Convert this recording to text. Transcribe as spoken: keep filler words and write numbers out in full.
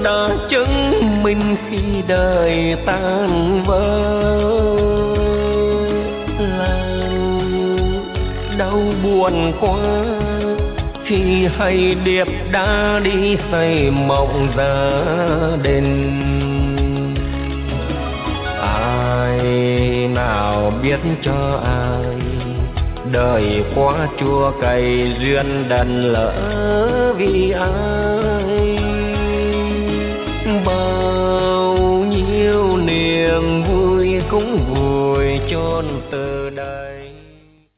đã chứng minh khi đời tan vỡ. Làng đau buồn quá khi hay điệp đã đi xây mộng gia đình. Ai nào biết cho ai đời quá chua cay duyên đần lỡ vì ai. Bao nhiêu niềm vui cũng vùi chôn